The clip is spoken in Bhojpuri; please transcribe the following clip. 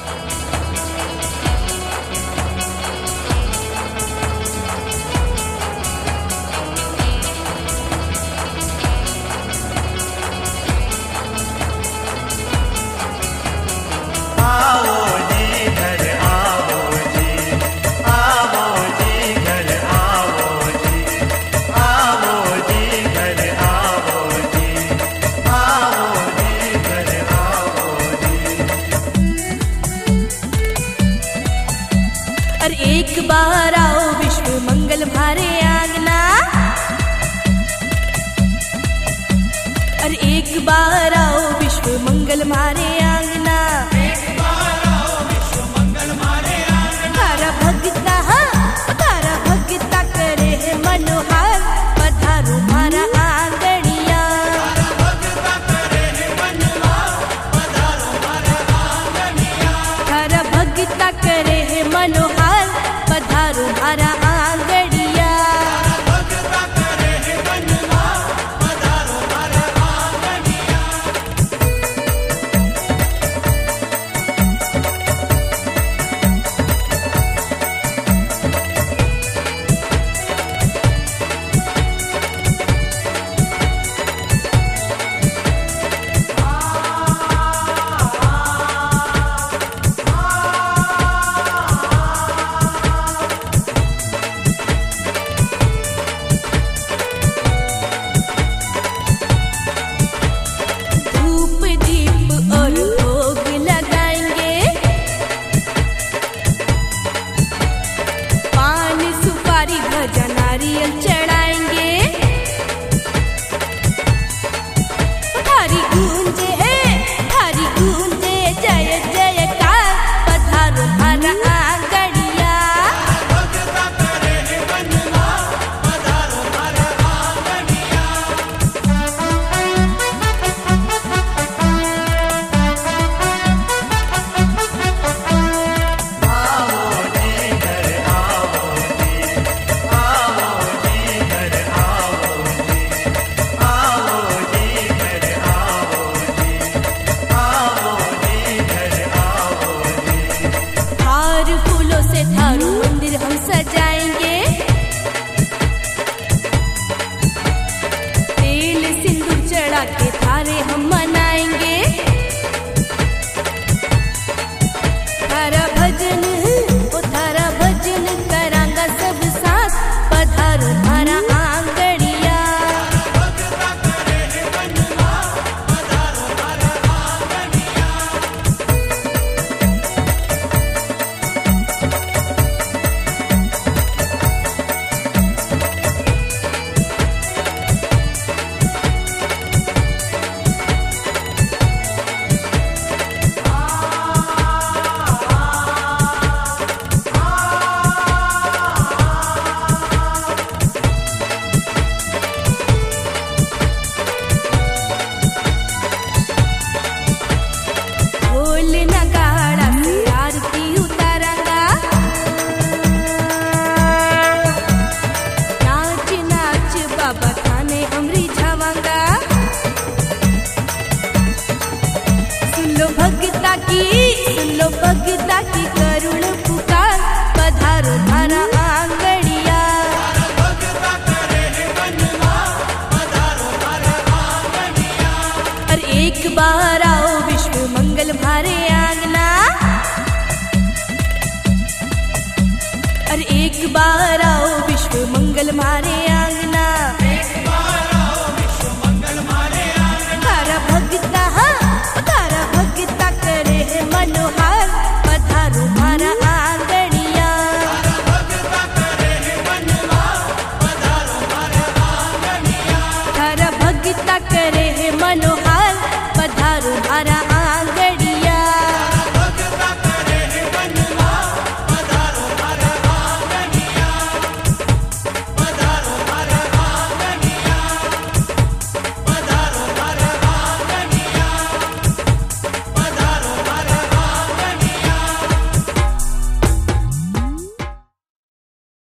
एक बार आओ विश्व मंगल भारे आंगना, अरे एक बार आओ विश्व मंगल मारे आंगना, एक बार आओ विश्व मंगल मारे आंगना। तारा भगता करे है मनोहर, पधारो मारा आंगनिया, भगता करे है मनोहर, पधारो मारा आंगनिया। तारा भगता करे है मनोहर, पधारो मारा आंगनिया। भगता करे है मनोहर, पधारो मारा आंगनिया। धूप दीप और भोग लगाएंगे, पान सुपारी ध्वजा नारियल चढ़ाएंगे। थारी गूंजे जय जयकार, पधारो मारा आंगनिया। भगता करे है मनोहर, पधारो मारा आंगनिया। हार फूलों से थारू मंदिर हम सजाएंगे, तेल सिंदूर चढ़ा के थारे हम मनाएंगे। थारा भजन करांगा सब साथ, पधारो मारा आंगनिया। भगता करे है मनोहर, पधारो मारा आंगनिया। ढोल नगाड़ा से आरती उतारांगा, नाच नाच बाबा थाने हम रिझावांगा। सुन लो भगता की करुण पुकार, पधारो मारा आंगनिया। भगता करे है मनोहर, पधारो मारा आंगनिया। अरे एक बार आओ विश्व मंगल भारे आंगना, अरे एक बार आओ विश्व मंगल मारे आंगना। एक बार आओ विश्व मंगल मारे आंगना। तारा भगता करे है मनोहर, पधारो मारा आंगनिया। भगता करे है मनोहर, पधारो मारा आंगनिया। तारा भगता करे है मनोहर, पधारो मारा